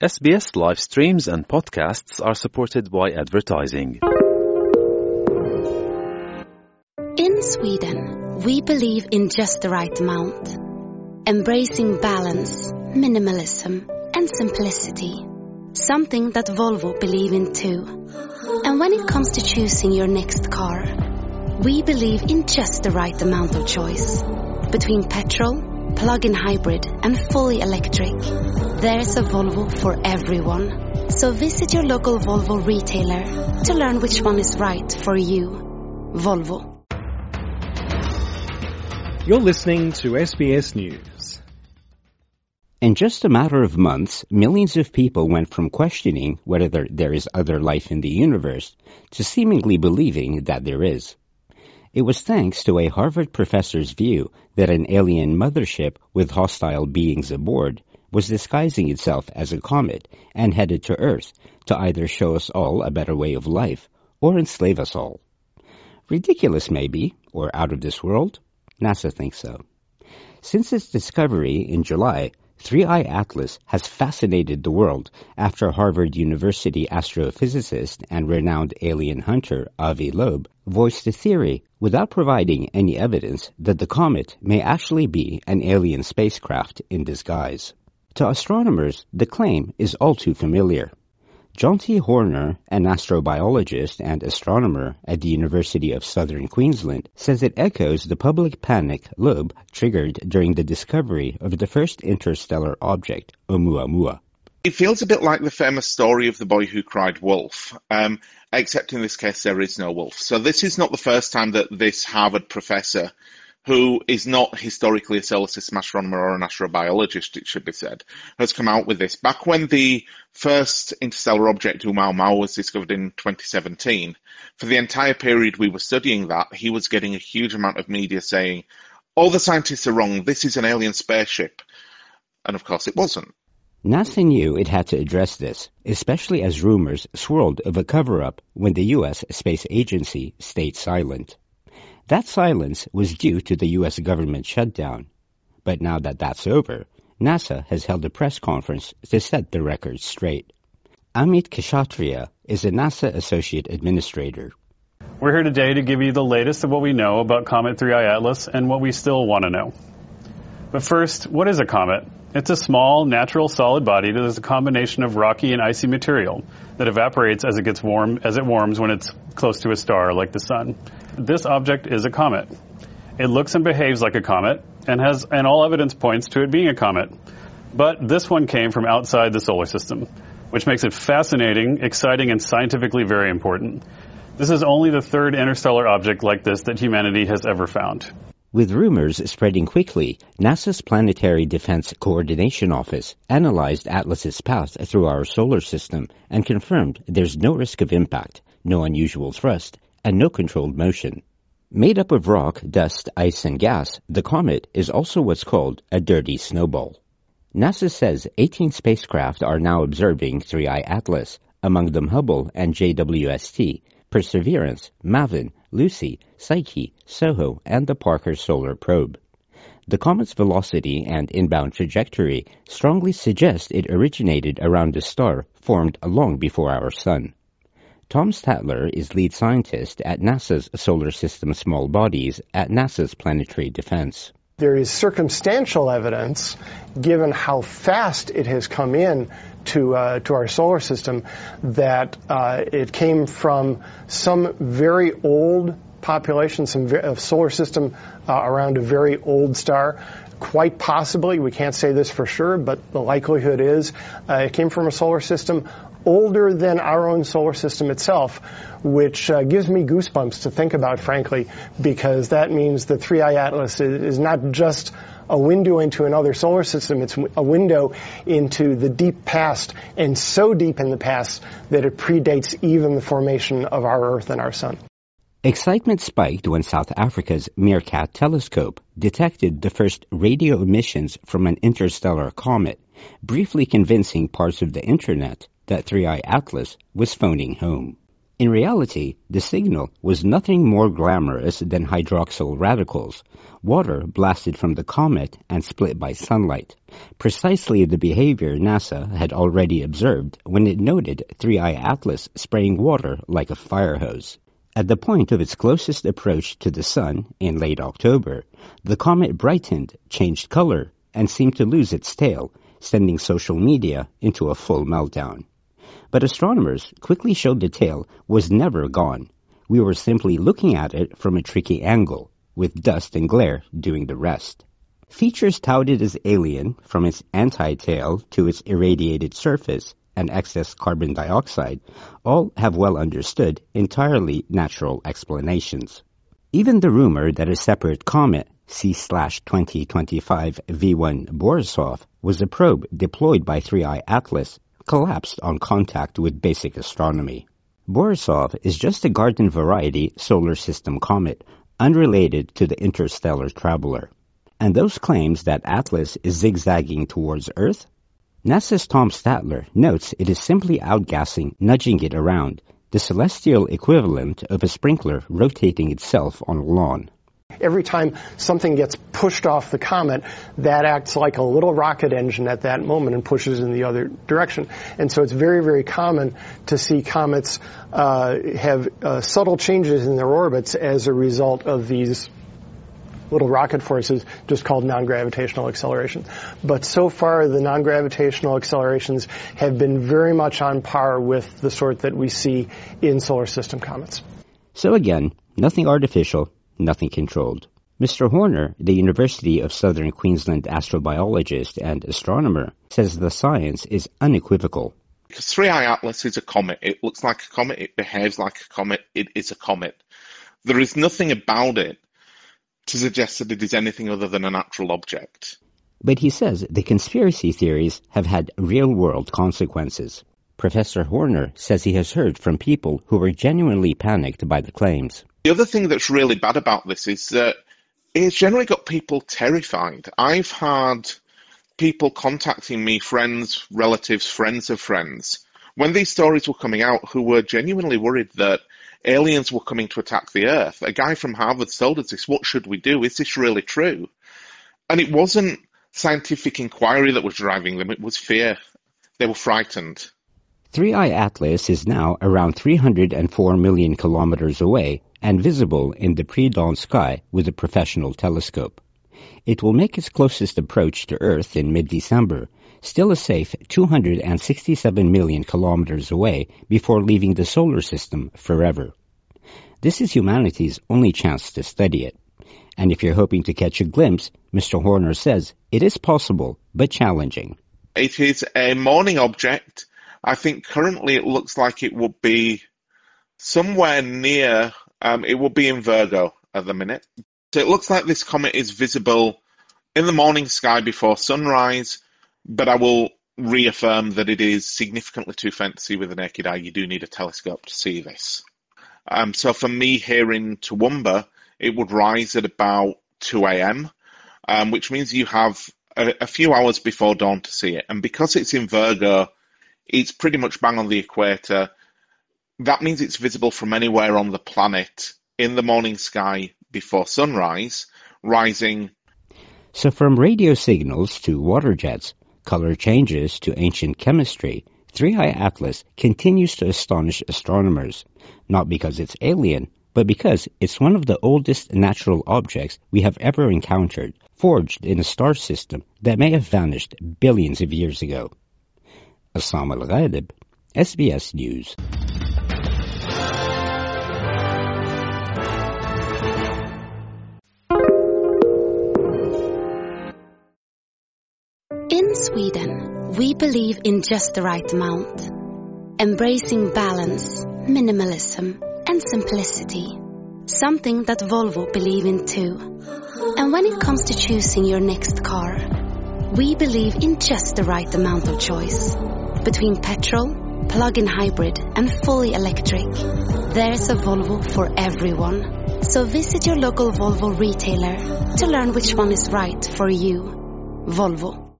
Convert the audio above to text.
SBS live streams and podcasts are supported by advertising. In Sweden, we believe in just the right amount, embracing balance, minimalism, and simplicity, something that Volvo believe in too. And when it comes to choosing your next car, we believe in just the right amount of choice. Between petrol, plug-in hybrid, and fully electric, there's a Volvo for everyone. So visit your local Volvo retailer to learn which one is right for you. Volvo. You're listening to SBS News. In just a matter of months, millions of people went from questioning whether there is other life in the universe to seemingly believing that there is. It was thanks to a Harvard professor's view that an alien mothership with hostile beings aboard was disguising itself as a comet and headed to Earth to either show us all a better way of life or enslave us all. Ridiculous maybe, or out of this world? NASA thinks so. Since its discovery in July, 3I Atlas has fascinated the world after Harvard University astrophysicist and renowned alien hunter Avi Loeb voiced a theory without providing any evidence that the comet may actually be an alien spacecraft in disguise. To astronomers, the claim is all too familiar. John T. Horner, an astrobiologist and astronomer at the University of Southern Queensland, says it echoes the public panic Loeb triggered during the discovery of the first interstellar object, Oumuamua. It feels a bit like the famous story of the boy who cried wolf, except in this case there is no wolf. So this is not the first time that this Harvard professor, who is not historically a solar system astronomer or an astrobiologist, it should be said, has come out with this. Back when the first interstellar object, Oumuamua, was discovered in 2017, for the entire period we were studying that, he was getting a huge amount of media saying, all the scientists are wrong, this is an alien spaceship. And of course it wasn't. NASA knew it had to address this, especially as rumors swirled of a cover-up when the U.S. Space Agency stayed silent. That silence was due to the U.S. government shutdown. But now that that's over, NASA has held a press conference to set the record straight. Amit Kshatriya is a NASA Associate Administrator. We're here today to give you the latest of what we know about Comet 3I Atlas and what we still want to know. But first, what is a comet? It's a small, natural solid body that is a combination of rocky and icy material that evaporates as it warms when it's close to a star like the sun. This object is a comet. It looks and behaves like a comet and all evidence points to it being a comet. But this one came from outside the solar system, which makes it fascinating, exciting, and scientifically very important. This is only the third interstellar object like this that humanity has ever found. With rumors spreading quickly, NASA's Planetary Defense Coordination Office analyzed Atlas's path through our solar system and confirmed there's no risk of impact, no unusual thrust, and no controlled motion. Made up of rock, dust, ice, and gas, the comet is also what's called a dirty snowball. NASA says 18 spacecraft are now observing 3I Atlas, among them Hubble and JWST, Perseverance, MAVEN, Lucy, Psyche, SOHO, and the Parker Solar Probe. The comet's velocity and inbound trajectory strongly suggest it originated around a star formed long before our Sun. Tom Statler is lead scientist at NASA's Solar System Small Bodies at NASA's Planetary Defense. There is circumstantial evidence, given how fast it has come in to our solar system, that it came from some very old population, some solar system around a very old star. Quite possibly, we can't say this for sure, but the likelihood is it came from a solar system older than our own solar system itself, which gives me goosebumps to think about, frankly, because that means the 3I Atlas is not just a window into another solar system, it's a window into the deep past, and so deep in the past that it predates even the formation of our Earth and our Sun. Excitement spiked when South Africa's Meerkat telescope detected the first radio emissions from an interstellar comet, briefly convincing parts of the internet that 3I Atlas was phoning home. In reality, the signal was nothing more glamorous than hydroxyl radicals, water blasted from the comet and split by sunlight, precisely the behavior NASA had already observed when it noted 3I Atlas spraying water like a fire hose. At the point of its closest approach to the Sun in late October, the comet brightened, changed color, and seemed to lose its tail, sending social media into a full meltdown. But astronomers quickly showed the tail was never gone. We were simply looking at it from a tricky angle, with dust and glare doing the rest. Features touted as alien, from its anti-tail to its irradiated surface and excess carbon dioxide, all have well understood, entirely natural explanations. Even the rumor that a separate comet, C/2025 V1 Borisov, was a probe deployed by 3I Atlas, collapsed on contact with basic astronomy. Borisov is just a garden-variety solar system comet, unrelated to the interstellar traveler. And those claims that Atlas is zigzagging towards Earth? NASA's Tom Statler notes it is simply outgassing, nudging it around, the celestial equivalent of a sprinkler rotating itself on a lawn. Every time something gets pushed off the comet, that acts like a little rocket engine at that moment and pushes in the other direction. And so it's very, very common to see comets have subtle changes in their orbits as a result of these little rocket forces, just called non-gravitational acceleration. But so far, the non-gravitational accelerations have been very much on par with the sort that we see in solar system comets. So again, nothing artificial, nothing controlled. Mr. Horner, the University of Southern Queensland astrobiologist and astronomer, says the science is unequivocal. Because 3I Atlas is a comet. It looks like a comet. It behaves like a comet. It is a comet. There is nothing about it to suggest that it is anything other than a natural object. But he says the conspiracy theories have had real-world consequences. Professor Horner says he has heard from people who were genuinely panicked by the claims. The other thing that's really bad about this is that it's generally got people terrified. I've had people contacting me, friends, relatives, friends of friends, when these stories were coming out, who were genuinely worried that aliens were coming to attack the Earth. A guy from Harvard told us this. What should we do? Is this really true? And it wasn't scientific inquiry that was driving them. It was fear. They were frightened. 3I Atlas is now around 304 million kilometers away and visible in the pre-dawn sky with a professional telescope. It will make its closest approach to Earth in mid-December, still a safe 267 million kilometers away before leaving the solar system forever. This is humanity's only chance to study it. And if you're hoping to catch a glimpse, Mr. Horner says it is possible, but challenging. It is a morning object. I think currently it looks like it would be somewhere near, it would be in Virgo at the minute. So it looks like this comet is visible in the morning sky before sunrise, but I will reaffirm that it is significantly too faint to see with the naked eye. You do need a telescope to see this. So for me here in Toowoomba, it would rise at about 2 a.m., which means you have a few hours before dawn to see it. And because it's in Virgo, it's pretty much bang on the equator. That means it's visible from anywhere on the planet in the morning sky before sunrise, rising. So from radio signals to water jets, color changes to ancient chemistry, 3I Atlas continues to astonish astronomers, not because it's alien, but because it's one of the oldest natural objects we have ever encountered, forged in a star system that may have vanished billions of years ago. Assam Al-Ghalib, SBS News. In Sweden, we believe in just the right amount, embracing balance, minimalism, and simplicity. Something that Volvo believe in too. And when it comes to choosing your next car, we believe in just the right amount of choice. Between petrol, plug-in hybrid, and fully electric, there's a Volvo for everyone. So visit your local Volvo retailer to learn which one is right for you. Volvo.